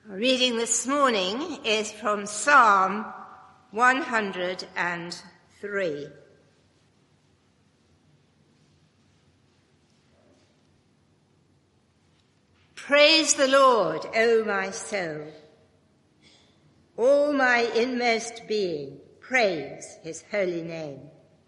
Our reading this morning is from Psalm 103. Praise the Lord, O my soul. All my inmost being, praise his holy name.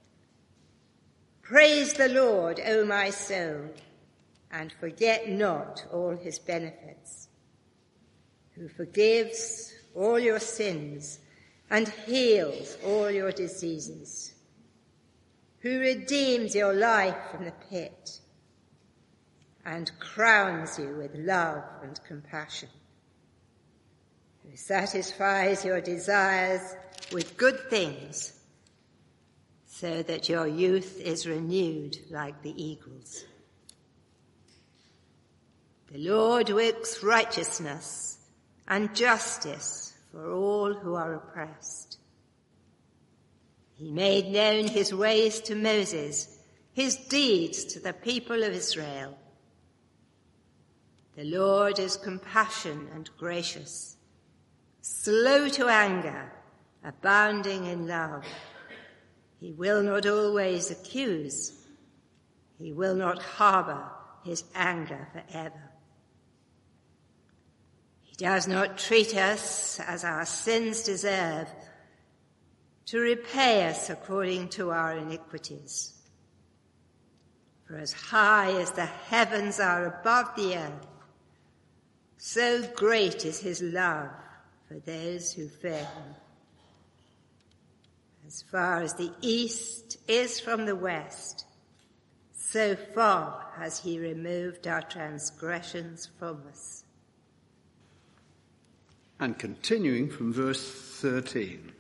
Praise the Lord, O my soul, and forget not all his benefits, who forgives all your sins and heals all your diseases, who redeems your life from the pit and crowns you with love and compassion, who satisfies your desires with good things so that your youth is renewed like the eagles. The Lord works righteousness and justice for all who are oppressed. He made known his ways to Moses, his deeds to the people of Israel. The Lord is compassionate and gracious, slow to anger, abounding in love. He will not always accuse. He will not harbor his anger forever. He does not treat us as our sins deserve, to repay us according to our iniquities. For as high as the heavens are above the earth, so great is his love for those who fear him. As far as the east is from the west, so far has he removed our transgressions from us. And continuing from verse 13.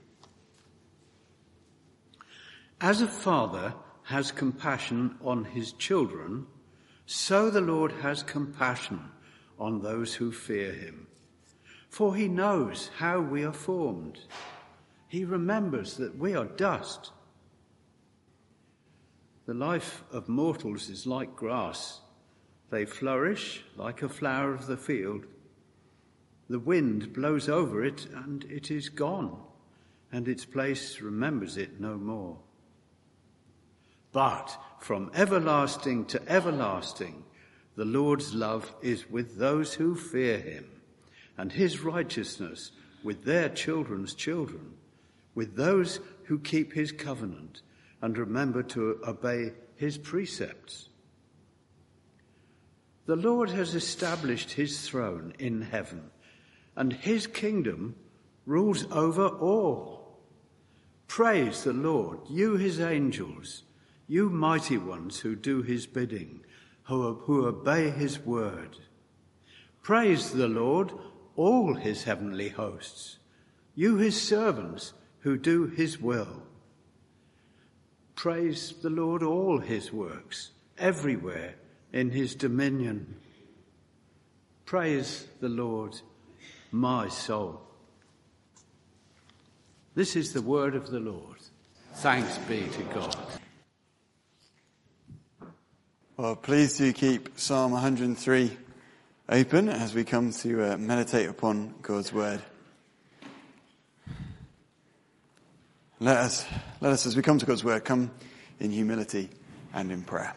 As a father has compassion on his children, so the Lord has compassion on those who fear him. For he knows how we are formed. He remembers that we are dust. The life of mortals is like grass. They flourish like a flower of the field. The wind blows over it and it is gone, and its place remembers it no more. But from everlasting to everlasting, the Lord's love is with those who fear him, and his righteousness with their children's children, with those who keep his covenant and remember to obey his precepts. The Lord has established his throne in heaven, and his kingdom rules over all. Praise the Lord, you his angels, you mighty ones who do his bidding, who obey his word. Praise the Lord, all his heavenly hosts, you his servants who do his will. Praise the Lord, all his works, everywhere in his dominion. Praise the Lord, my soul. This is the word of the Lord. Thanks be to God. Well, please do keep Psalm 103 open as we come to meditate upon God's word. Let us, as we come to God's word, come in humility and in prayer.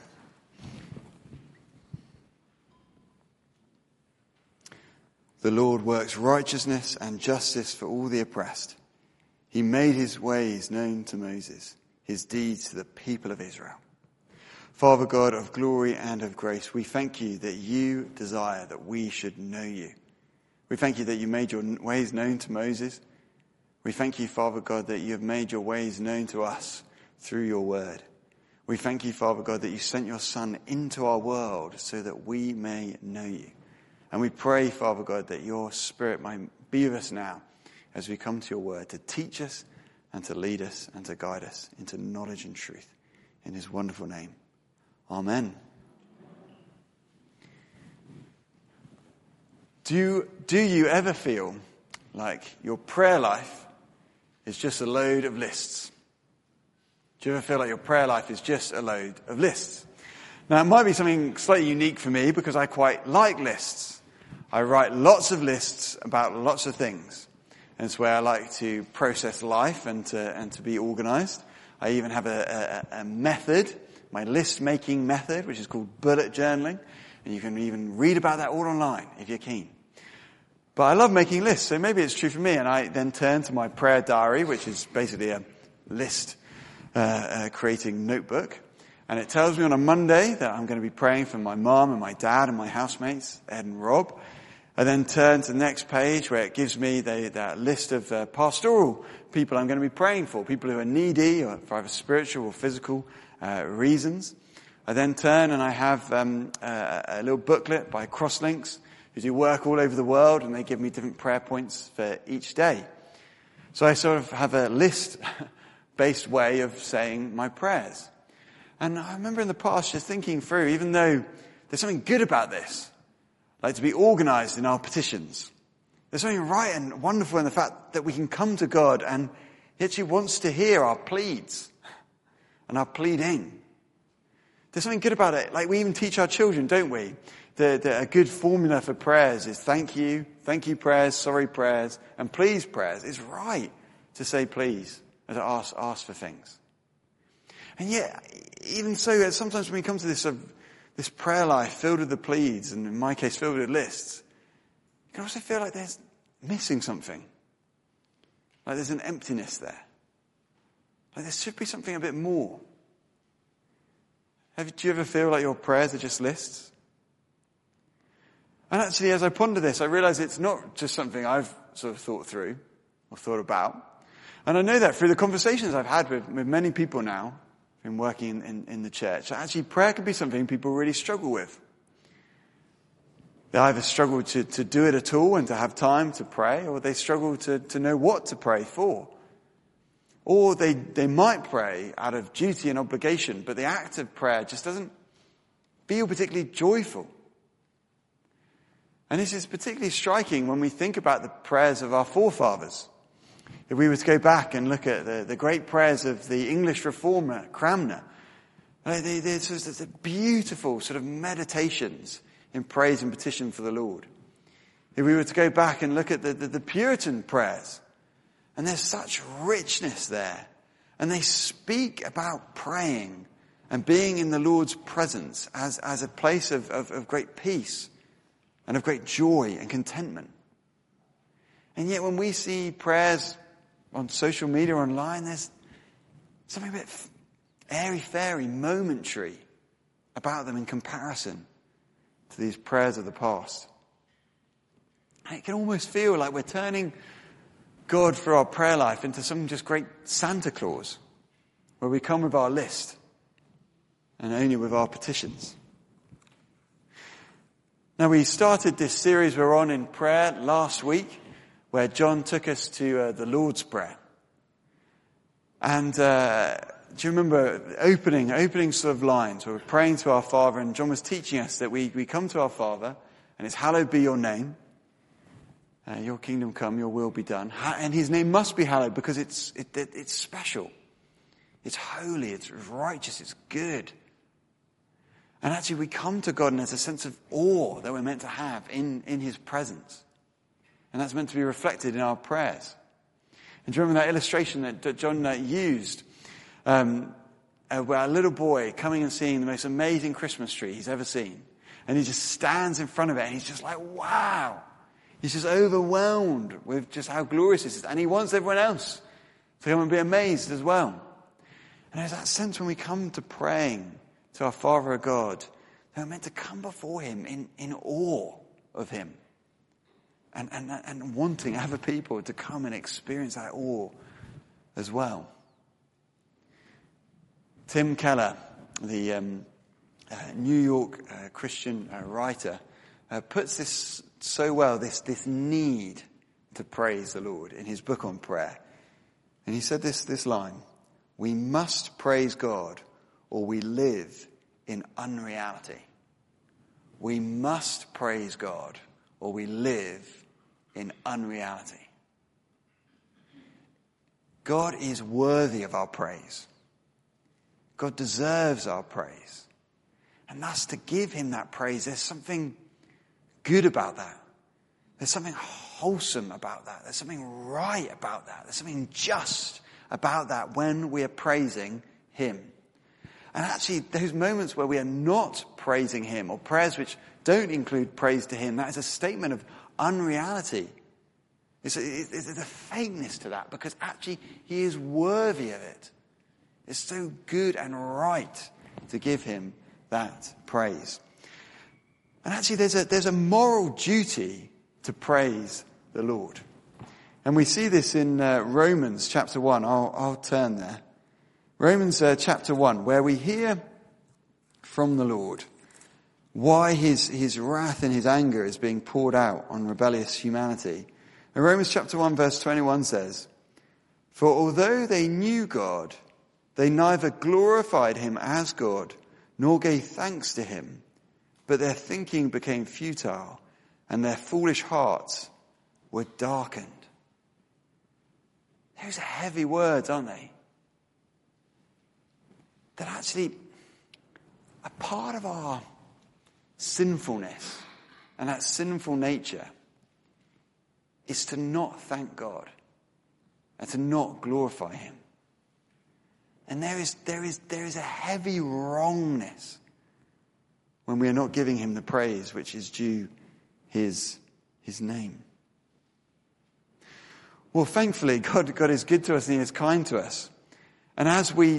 The Lord works righteousness and justice for all the oppressed. He made his ways known to Moses, his deeds to the people of Israel. Father God of glory and of grace, we thank you that you desire that we should know you. We thank you that you made your ways known to Moses. We thank you, Father God, that you have made your ways known to us through your word. We thank you, Father God, that you sent your Son into our world so that we may know you. And we pray, Father God, that your Spirit might be with us now as we come to your word to teach us and to lead us and to guide us into knowledge and truth. In his wonderful name. Amen. Do you ever feel like your prayer life is just a load of lists? Do you ever feel like your prayer life is just a load of lists? Now, it might be something slightly unique for me because I quite like lists. I write lots of lists about lots of things. And it's where I like to process life and to be organized. I even have a method, my list-making method, which is called bullet journaling. And you can even read about that all online if you're keen. But I love making lists, so maybe it's true for me. And I then turn to my prayer diary, which is basically a list creating notebook. And it tells me on a Monday that I'm going to be praying for my mom and my dad and my housemates, Ed and Rob. I then turn to the next page where it gives me that list of pastoral people I'm going to be praying for, people who are needy or for either spiritual or physical reasons. I then turn and I have a little booklet by Crosslinks, who do work all over the world, and they give me different prayer points for each day. So I sort of have a list-based way of saying my prayers. And I remember in the past just thinking through, even though there's something good about this, like to be organized in our petitions. There's something right and wonderful in the fact that we can come to God and He actually wants to hear our pleads and our pleading. There's something good about it. Like we even teach our children, don't we? A good formula for prayers is thank you prayers, sorry prayers, and please prayers. It's right to say please and to ask for things. And yet, even so, sometimes when we come to this prayer life filled with the pleads, and in my case filled with lists, you can also feel like there's missing something. Like there's an emptiness there. Like there should be something a bit more. Do you ever feel like your prayers are just lists? And actually, as I ponder this, I realize it's not just something I've sort of thought through or thought about. And I know that through the conversations I've had with many people now, been working in the church, that actually prayer can be something people really struggle with. They either struggle to do it at all and to have time to pray, or they struggle to know what to pray for. Or they might pray out of duty and obligation, but the act of prayer just doesn't feel particularly joyful. And this is particularly striking when we think about the prayers of our forefathers. If we were to go back and look at the great prayers of the English reformer, Cranmer, there's the beautiful sort of meditations in praise and petition for the Lord. If we were to go back and look at the Puritan prayers, and there's such richness there, and they speak about praying and being in the Lord's presence as a place of great peace and of great joy and contentment. And yet when we see prayers on social media, online, there's something a bit airy-fairy, momentary about them in comparison to these prayers of the past. And it can almost feel like we're turning God for our prayer life into some just great Santa Claus, where we come with our list and only with our petitions. Now, we started this series we're on in prayer last week, where John took us to the Lord's Prayer. And do you remember opening sort of lines where we're praying to our Father, and John was teaching us that we come to our Father, and it's hallowed be your name. Your kingdom come, your will be done. And his name must be hallowed because it's special. It's holy, it's righteous, it's good. And actually we come to God and there's a sense of awe that we're meant to have in his presence. And that's meant to be reflected in our prayers. And do you remember that illustration that John used? Where a little boy coming and seeing the most amazing Christmas tree he's ever seen. And he just stands in front of it and he's just like, wow. He's just overwhelmed with just how glorious this is. And he wants everyone else to come and be amazed as well. And there's that sense when we come to praying to our Father God, that we're meant to come before him in awe of him. And wanting other people to come and experience that awe as well. Tim Keller, the New York Christian writer, puts this so well, this need to praise the Lord in his book on prayer. And he said this line, "We must praise God or we live in unreality." We must praise God or we live in unreality. God is worthy of our praise. God deserves our praise. And thus to give him that praise, there's something good about that. There's something wholesome about that. There's something right about that. There's something just about that when we are praising him. And actually, those moments where we are not praising him, or prayers which don't include praise to him, that is a statement of unreality. There's a fakeness to that, because actually he is worthy of it. It's so good and right to give him that praise. And actually there's a moral duty to praise the Lord. And we see this in Romans chapter 1. I'll turn there. Romans chapter 1, where we hear from the Lord why his wrath and his anger is being poured out on rebellious humanity. And Romans chapter 1 verse 21 says, "For although they knew God, they neither glorified him as God, nor gave thanks to him, but their thinking became futile, and their foolish hearts were darkened." Those are heavy words, aren't they? That actually, a part of our sinfulness and that sinful nature is to not thank God and to not glorify him. And there is a heavy wrongness when we are not giving him the praise which is due his name. Well, thankfully, God is good to us and he is kind to us. And as we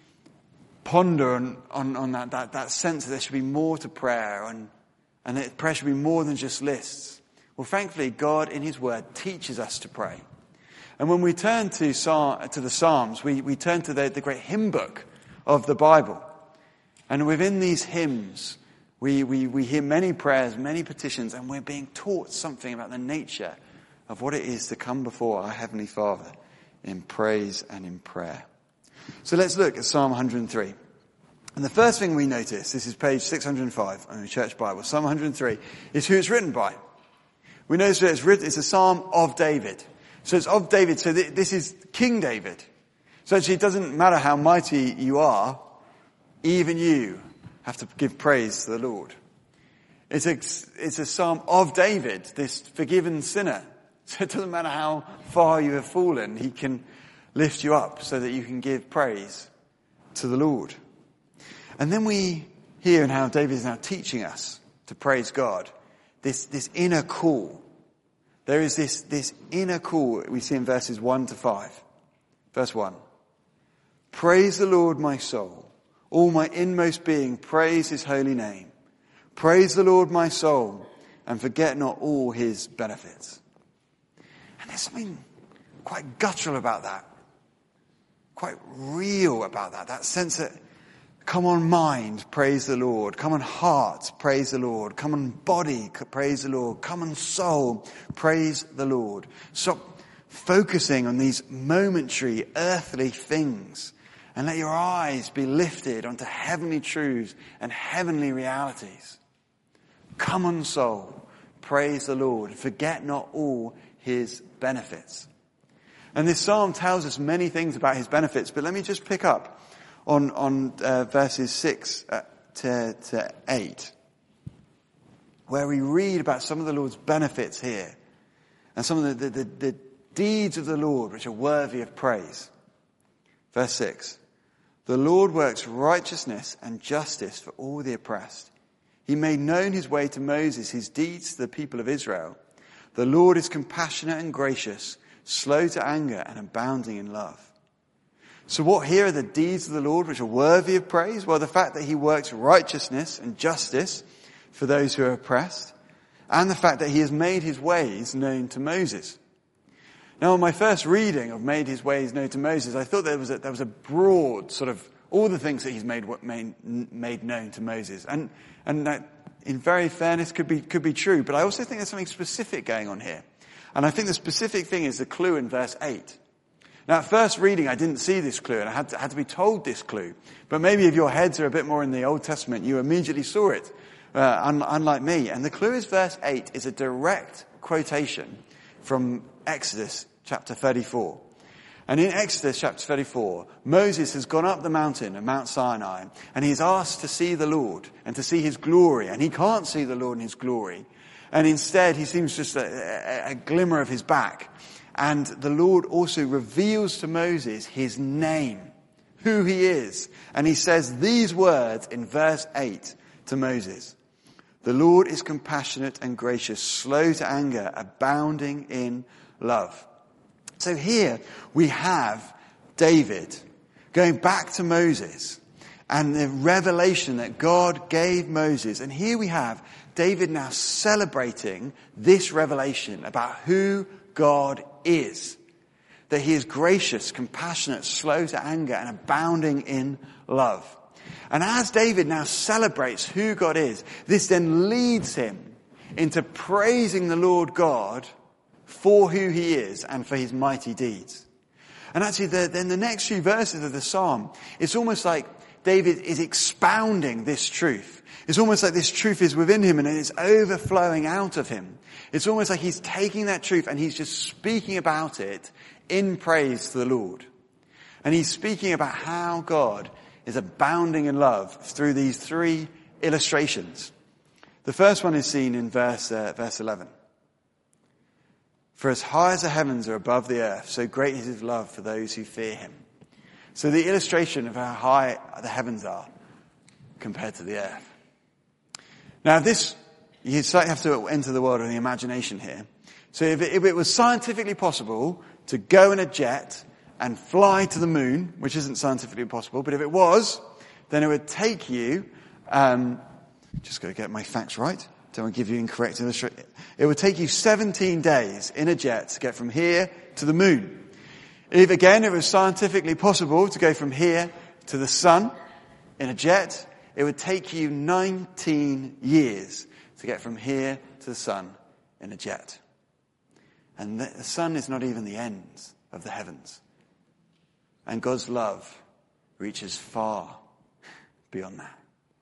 ponder on that sense that there should be more to prayer, and that prayer should be more than just lists, well, thankfully, God in his word teaches us to pray. And when we turn to the Psalms, we turn to the great hymn book of the Bible. And within these hymns, we hear many prayers, many petitions, and we're being taught something about the nature of what it is to come before our Heavenly Father in praise and in prayer. So let's look at Psalm 103. And the first thing we notice, this is page 605 on the Church Bible, Psalm 103, is who it's written by. We notice that it's a psalm of David. So it's of David, so this is King David. So actually it doesn't matter how mighty you are, even you have to give praise to the Lord. It's a psalm of David, this forgiven sinner. So it doesn't matter how far you have fallen, he can lift you up so that you can give praise to the Lord. And then we hear in how David is now teaching us to praise God, this inner call. There is this inner call we see in verses 1 to 5. Verse 1. "Praise the Lord, my soul. All my inmost being, praise his holy name. Praise the Lord, my soul, and forget not all his benefits." And there's something quite guttural about that. Quite real about that. That sense that, come on mind, praise the Lord. Come on heart, praise the Lord. Come on body, praise the Lord. Come on soul, praise the Lord. Stop focusing on these momentary earthly things and let your eyes be lifted onto heavenly truths and heavenly realities. Come on soul, praise the Lord. Forget not all his benefits. And this psalm tells us many things about his benefits, but let me just pick up on verses 6 to 8, where we read about some of the Lord's benefits here, and some of the deeds of the Lord which are worthy of praise. Verse 6, "The Lord works righteousness and justice for all the oppressed. He made known his way to Moses, his deeds to the people of Israel. The Lord is compassionate and gracious, slow to anger and abounding in love." So what here are the deeds of the Lord which are worthy of praise? Well, the fact that he works righteousness and justice for those who are oppressed, and the fact that he has made his ways known to Moses. Now, on my first reading of made his ways known to Moses, I thought there was a broad sort of all the things that he's made known to Moses. And that, in very fairness, could be true. But I also think there's something specific going on here. And I think the specific thing is the clue in verse 8. Now, at first reading, I didn't see this clue, and I had to be told this clue. But maybe if your heads are a bit more in the Old Testament, you immediately saw it, unlike me. And the clue is verse 8 is a direct quotation from Exodus chapter 34. And in Exodus chapter 34, Moses has gone up the mountain of Mount Sinai, and he's asked to see the Lord and to see his glory. And he can't see the Lord in his glory. And instead, he seems just a glimmer of his back. And the Lord also reveals to Moses his name, who he is. And he says these words in verse 8 to Moses. The Lord is compassionate and gracious, slow to anger, abounding in love. So here we have David going back to Moses and the revelation that God gave Moses. And here we have David now celebrating this revelation about who God is. That he is gracious, compassionate, slow to anger, and abounding in love. And as David now celebrates who God is, this then leads him into praising the Lord God for who he is and for his mighty deeds. And actually, then the next few verses of the psalm, it's almost like David is expounding this truth. It's almost like this truth is within him and it's overflowing out of him. It's almost like he's taking that truth and he's just speaking about it in praise to the Lord. And he's speaking about how God is abounding in love through these three illustrations. The first one is seen in verse 11. For as high as the heavens are above the earth, so great is his love for those who fear him. So the illustration of how high the heavens are compared to the earth. Now this, you slightly have to enter the world of the imagination here. So if it was scientifically possible to go in a jet and fly to the moon, which isn't scientifically possible, but if it was, then it would take you, just got to get my facts right, don't want to give you incorrect illustration. It would take you 17 days in a jet to get from here to the moon. If again, it was scientifically possible to go from here to the sun in a jet, it would take you 19 years to get from here to the sun in a jet. And the sun is not even the ends of the heavens. And God's love reaches far beyond that.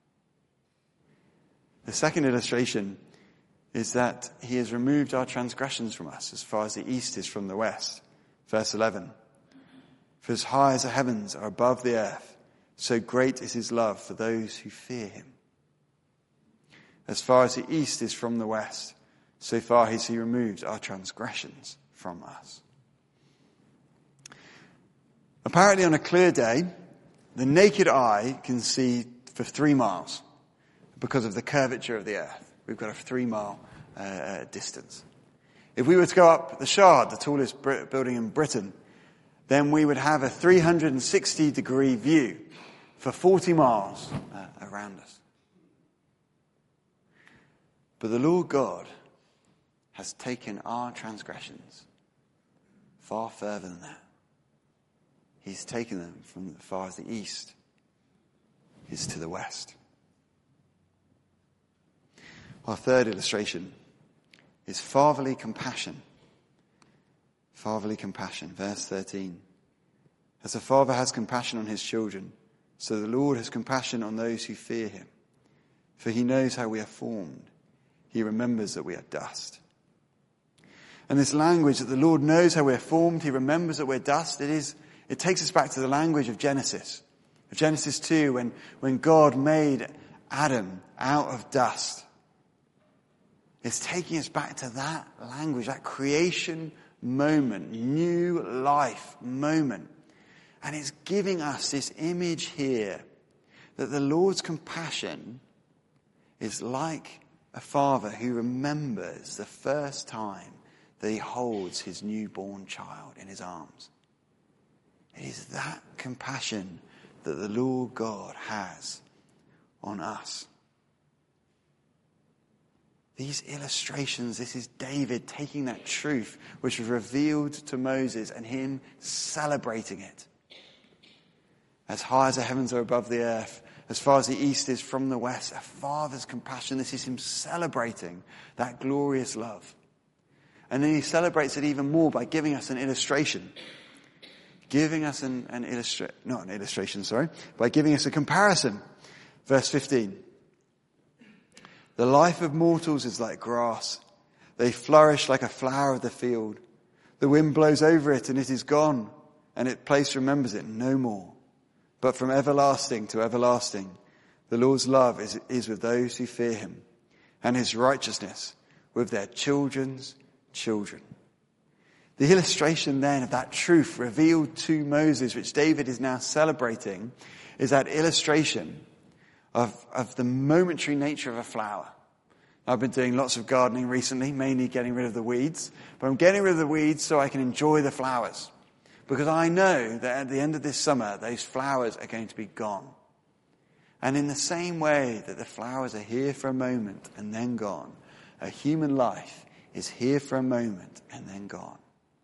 The second illustration is that he has removed our transgressions from us as far as the east is from the west. Verse 11. For as high as the heavens are above the earth, so great is his love for those who fear him. As far as the east is from the west, so far has he removed our transgressions from us. Apparently on a clear day, the naked eye can see for 3 miles because of the curvature of the earth. We've got a 3-mile distance. If we were to go up the Shard, the tallest building in Britain, then we would have a 360-degree view for 40 miles around us. But the Lord God has taken our transgressions far further than that. He's taken them from as far as the east is to the west. Our third illustration is fatherly compassion. Fatherly compassion, verse 13. As a father has compassion on his children, so the Lord has compassion on those who fear him. For he knows how we are formed. He remembers that we are dust. And this language that the Lord knows how we're formed, he remembers that we're dust, it takes us back to the language of Genesis. Of Genesis 2, when God made Adam out of dust. It's taking us back to that language, that creation moment, new life moment. And it's giving us this image here that the Lord's compassion is like a father who remembers the first time that he holds his newborn child in his arms. It is that compassion that the Lord God has on us. These illustrations, this is David taking that truth which was revealed to Moses and him celebrating it. As high as the heavens are above the earth, as far as the east is from the west, a father's compassion. This is him celebrating that glorious love. And then he celebrates it even more by giving us an illustration. Giving us by giving us a comparison. Verse 15. The life of mortals is like grass. They flourish like a flower of the field. The wind blows over it and it is gone, and its place remembers it no more. But from everlasting to everlasting, the Lord's love is with those who fear him, and his righteousness with their children's children. The illustration then of that truth revealed to Moses, which David is now celebrating, is that illustration of the momentary nature of a flower. I've been doing lots of gardening recently, mainly getting rid of the weeds. But I'm getting rid of the weeds so I can enjoy the flowers. Because I know that at the end of this summer, those flowers are going to be gone. And in the same way that the flowers are here for a moment and then gone, a human life is here for a moment and then gone.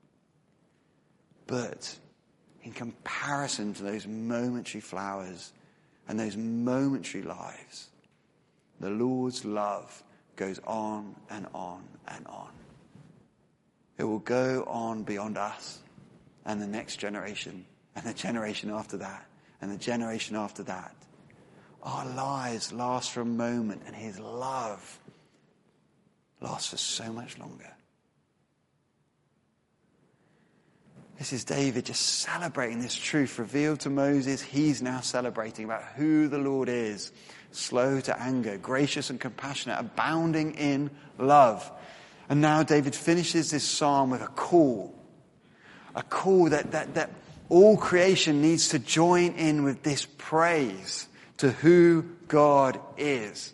But in comparison to those momentary flowers and those momentary lives, the Lord's love goes on and on and on. It will go on beyond us and the next generation and the generation after that and the generation after that. Our lives last for a moment and his love lasts for so much longer. This is David just celebrating this truth revealed to Moses. He's now celebrating about who the Lord is. Slow to anger, gracious and compassionate, abounding in love. And now David finishes this psalm with a call that all creation needs to join in with this praise to who God is.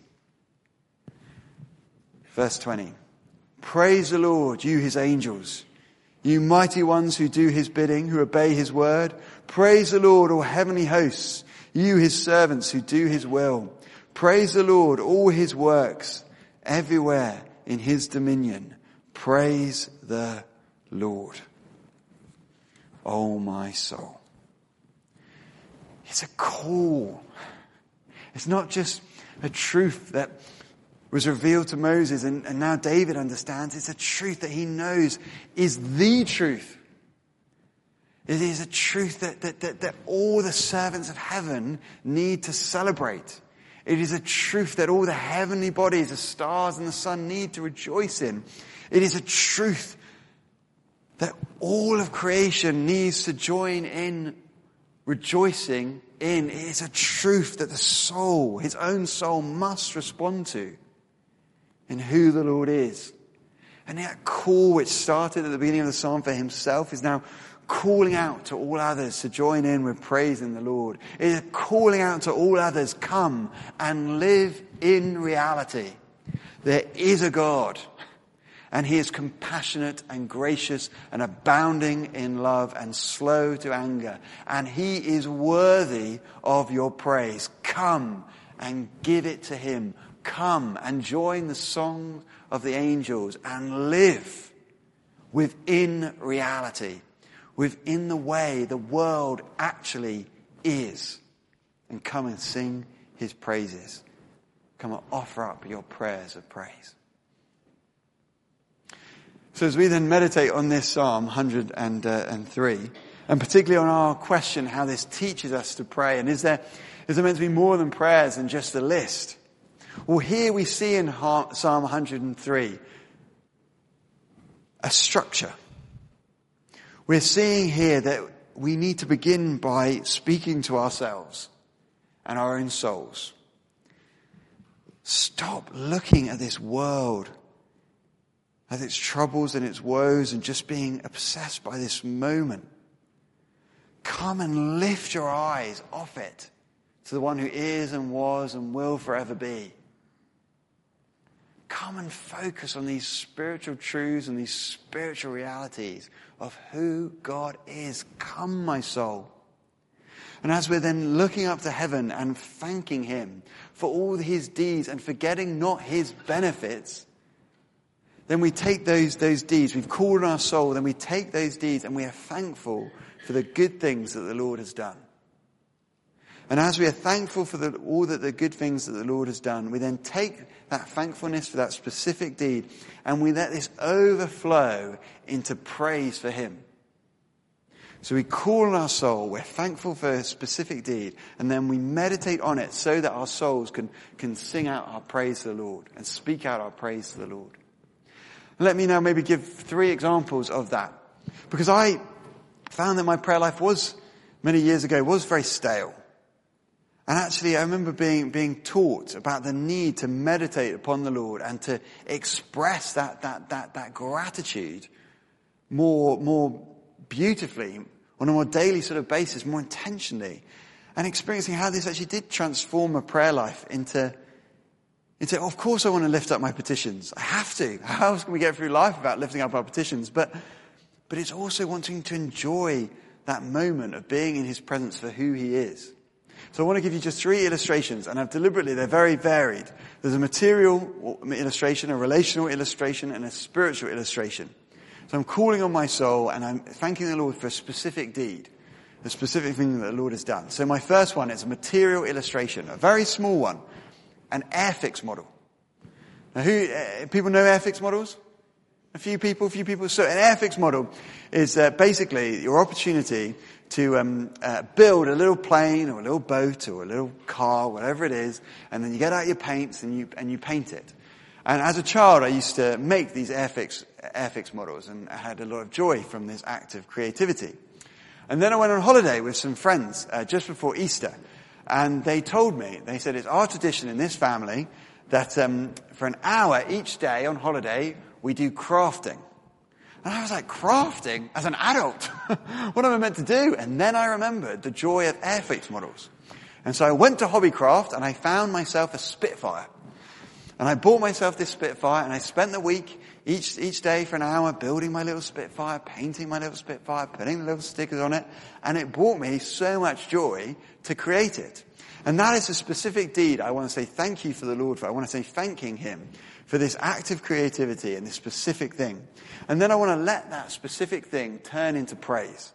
Verse 20. Praise the Lord, you his angels, you mighty ones who do his bidding, who obey his word. Praise the Lord, all heavenly hosts, you his servants who do his will. Praise the Lord, all his works, everywhere in his dominion. Praise the Lord, oh my soul. It's a call. It's not just a truth that was revealed to Moses and now David understands. It's a truth that he knows is the truth. It is a truth that all the servants of heaven need to celebrate. It is a truth that all the heavenly bodies, the stars and the sun, need to rejoice in. It is a truth that all of creation needs to join in rejoicing in. It is a truth that the soul, his own soul, must respond to in who the Lord is. And that call which started at the beginning of the psalm for himself is now calling out to all others to join in with praising the Lord. It is calling out to all others, come and live in reality. There is a God, and he is compassionate and gracious and abounding in love and slow to anger. And he is worthy of your praise. Come and give it to him. Come and join the song of the angels and live within reality, within the way the world actually is. And come and sing his praises. Come and offer up your prayers of praise. So as we then meditate on this Psalm 103, and particularly on our question how this teaches us to pray, and is there meant to be more than prayers than just a list? Well, here we see in Psalm 103 a structure. We're seeing here that we need to begin by speaking to ourselves and our own souls. Stop looking at this world, at its troubles and its woes, and just being obsessed by this moment. Come and lift your eyes off it to the one who is and was and will forever be. Come and focus on these spiritual truths and these spiritual realities of who God is. Come, my soul. And as we're then looking up to heaven and thanking him for all his deeds and forgetting not his benefits, then we take those deeds. We've called on our soul, then we take those deeds and we are thankful for the good things that the Lord has done. And as we are thankful for all the good things that the Lord has done, we then take that thankfulness for that specific deed and we let this overflow into praise for him. So we call on our soul, we're thankful for a specific deed, and then we meditate on it so that our souls can sing out our praise to the Lord and speak out our praise to the Lord. And let me now maybe give 3 examples of that. Because I found that my prayer life many years ago, was very stale. And actually, I remember being taught about the need to meditate upon the Lord and to express that gratitude more beautifully, on a more daily sort of basis, more intentionally, and experiencing how this actually did transform a prayer life into, of course I want to lift up my petitions. I have to. How else can we get through life without lifting up our petitions? But it's also wanting to enjoy that moment of being in his presence for who he is. So I want to give you just 3 illustrations, and they're very varied. There's a material illustration, a relational illustration, and a spiritual illustration. So I'm calling on my soul, and I'm thanking the Lord for a specific deed, a specific thing that the Lord has done. So my first one is a material illustration, a very small one, an Airfix model. Now, people know Airfix models? A few people. So an Airfix model is basically your opportunity to build a little plane or a little boat or a little car, whatever it is, and then you get out your paints and you paint it. And as a child, I used to make these Airfix models, and I had a lot of joy from this act of creativity. And then I went on holiday with some friends just before Easter, and they said it's our tradition in this family that for an hour each day on holiday we do crafting. And I was like, crafting as an adult? What am I meant to do? And then I remembered the joy of Airfix models. And so I went to Hobbycraft and I found myself a Spitfire. And I bought myself this Spitfire, and I spent the week each day for an hour building my little Spitfire, painting my little Spitfire, putting the little stickers on it, and it brought me so much joy to create it. And that is a specific deed I want to say thank you for the Lord for. I want to say thanking him for this act of creativity and this specific thing. And then I want to let that specific thing turn into praise.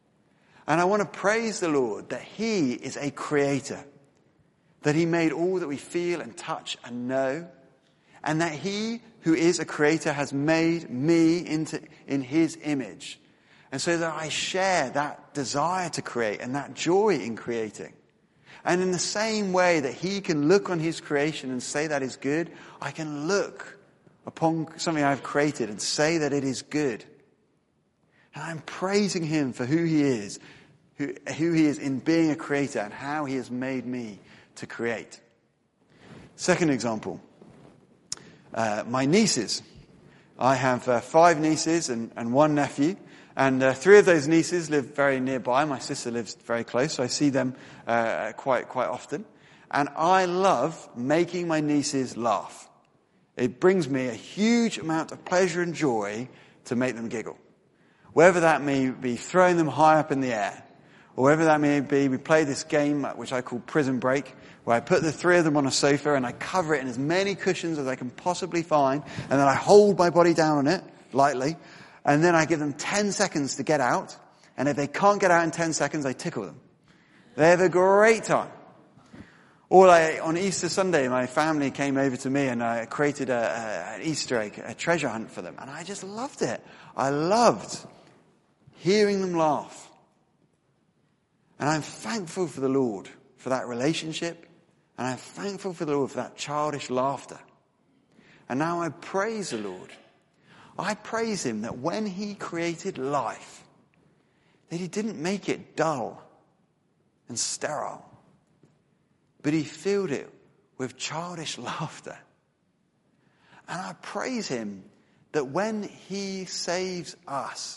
And I want to praise the Lord that he is a creator, that he made all that we feel and touch and know, and that he who is a creator has made me in his image. And so that I share that desire to create and that joy in creating. And in the same way that he can look on his creation and say that is good, I can look upon something I've created and say that it is good. And I'm praising him for who he is, who he is in being a creator and how he has made me to create. Second example, my nieces. I have 5 nieces and 1 nephew, and 3 of those nieces live very nearby. My sister lives very close, so I see them quite often. And I love making my nieces laugh. It brings me a huge amount of pleasure and joy to make them giggle. Whether that may be throwing them high up in the air, or whether that may be, we play this game which I call Prison Break, where I put the 3 of them on a sofa and I cover it in as many cushions as I can possibly find, and then I hold my body down on it lightly, and then I give them 10 seconds to get out, and if they can't get out in 10 seconds, I tickle them. They have a great time. Or on Easter Sunday, my family came over to me and I created an Easter egg, a treasure hunt for them, and I just loved it. I loved hearing them laugh. And I'm thankful for the Lord for that relationship. And I'm thankful for the Lord for that childish laughter. And now I praise the Lord. I praise him that when he created life, that he didn't make it dull and sterile, but he filled it with childish laughter. And I praise him that when he saves us,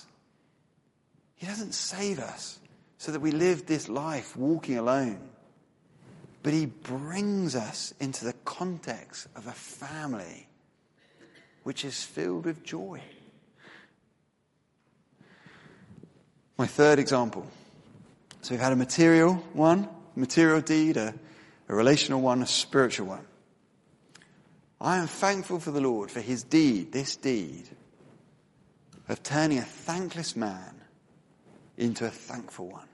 he doesn't save us so that we live this life walking alone. But he brings us into the context of a family which is filled with joy. My third example. So we've had a material one, material deed, a relational one, a spiritual one. I am thankful for the Lord for his deed, this deed, of turning a thankless man into a thankful one.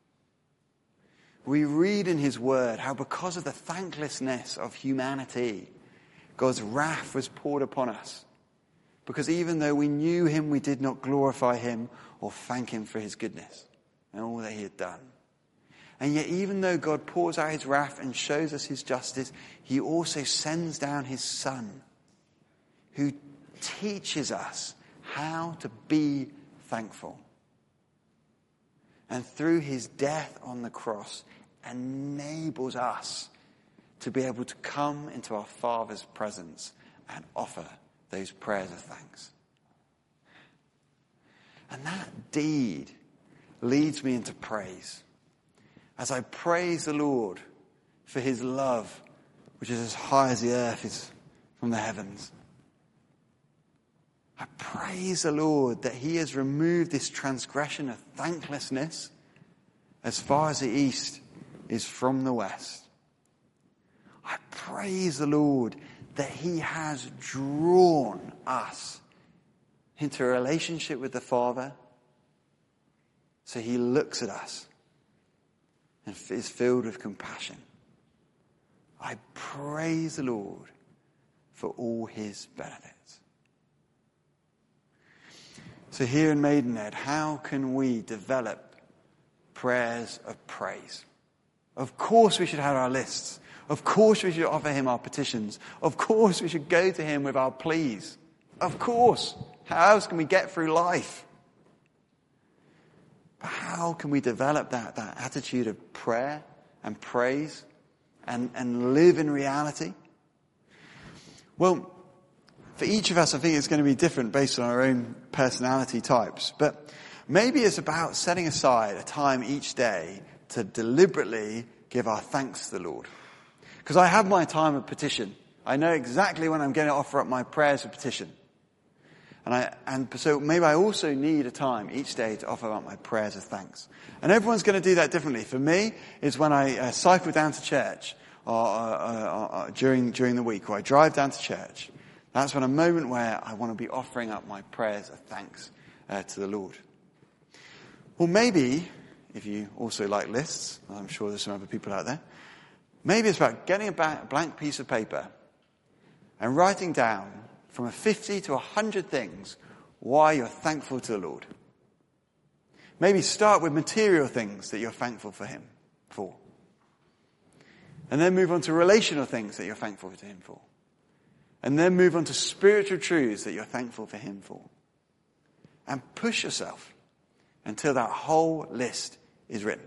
We read in his word how because of the thanklessness of humanity, God's wrath was poured upon us. Because even though we knew him, we did not glorify him or thank him for his goodness and all that he had done. And yet even though God pours out his wrath and shows us his justice, he also sends down his Son, who teaches us how to be thankful. And through his death on the cross, enables us to be able to come into our Father's presence and offer those prayers of thanks. And that deed leads me into praise. As I praise the Lord for his love, which is as high as the earth is from the heavens. I praise the Lord that he has removed this transgression of thanklessness as far as the east is from the west. I praise the Lord that he has drawn us into a relationship with the Father. So he looks at us and is filled with compassion. I praise the Lord for all his benefits. So here in Maidenhead, how can we develop prayers of praise? Of course we should have our lists. Of course we should offer him our petitions. Of course we should go to him with our pleas. Of course. How else can we get through life? But how can we develop that attitude of prayer and praise and live in reality? Well, for each of us, I think it's going to be different based on our own personality types. But maybe it's about setting aside a time each day to deliberately give our thanks to the Lord. Because I have my time of petition. I know exactly when I'm going to offer up my prayers of petition. And so maybe I also need a time each day to offer up my prayers of thanks. And everyone's going to do that differently. For me, it's when I cycle down to church during the week, or I drive down to church. That's when a moment where I want to be offering up my prayers of thanks to the Lord. Or maybe, if you also like lists, I'm sure there's some other people out there, maybe it's about getting a blank piece of paper and writing down from 50 to 100 things why you're thankful to the Lord. Maybe start with material things that you're thankful for him for. And then move on to relational things that you're thankful to him for. And then move on to spiritual truths that you're thankful for him for. And push yourself until that whole list is written.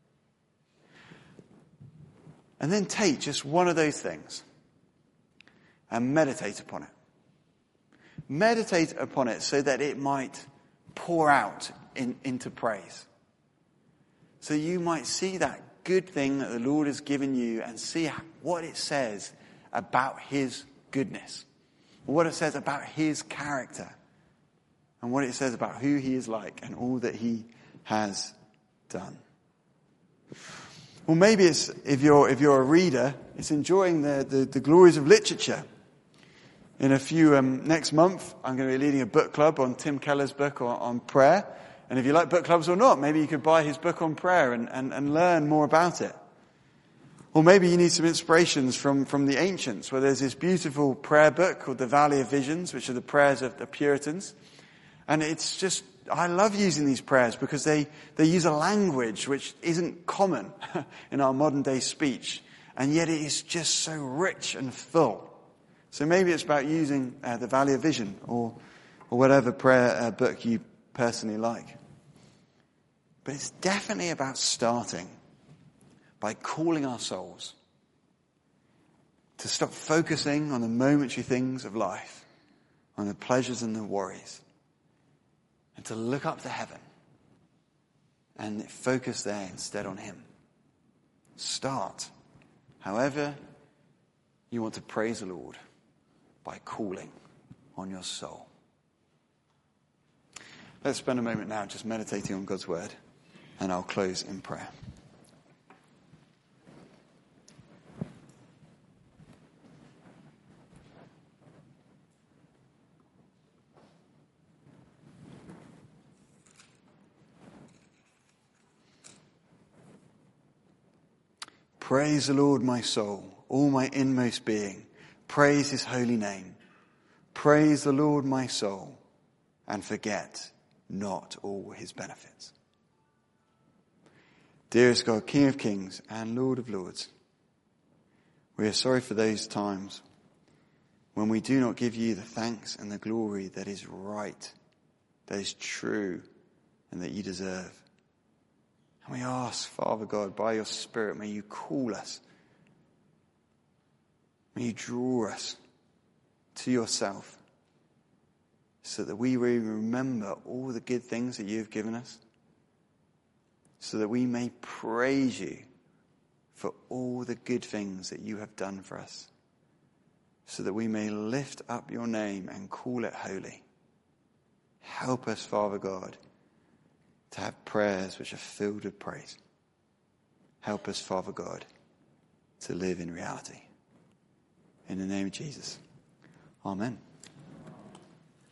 And then take just one of those things and meditate upon it. Meditate upon it so that it might pour out into praise. So you might see that good thing that the Lord has given you and see what it says about his goodness. Or what it says about his character. And what it says about who he is like and all that he has done. Well, maybe it's, if you're a reader, it's enjoying the glories of literature. In a few, next month, I'm going to be leading a book club on Tim Keller's book on prayer. And if you like book clubs or not, maybe you could buy his book on prayer and learn more about it. Or maybe you need some inspirations from the ancients, where there's this beautiful prayer book called the Valley of Visions, which are the prayers of the Puritans. And it's just, I love using these prayers because they use a language which isn't common in our modern day speech. And yet it is just so rich and full. So maybe it's about using the Valley of Vision or whatever prayer book you personally like. But it's definitely about starting by calling our souls to stop focusing on the momentary things of life, on the pleasures and the worries, and to look up to heaven and focus there instead on him. Start, however you want to praise the Lord, by calling on your soul. Let's spend a moment now just meditating on God's word, and I'll close in prayer. Praise the Lord, my soul, all my inmost being. Praise his holy name. Praise the Lord, my soul, and forget not all his benefits. Dearest God, King of kings and Lord of lords, we are sorry for those times when we do not give you the thanks and the glory that is right, that is true, and that you deserve. And we ask, Father God, by your Spirit, may you call us. May you draw us to yourself so that we may remember all the good things that you've given us, so that we may praise you for all the good things that you have done for us, so that we may lift up your name and call it holy. Help us, Father God, to have prayers which are filled with praise. Help us, Father God, to live in reality. In the name of Jesus. Amen.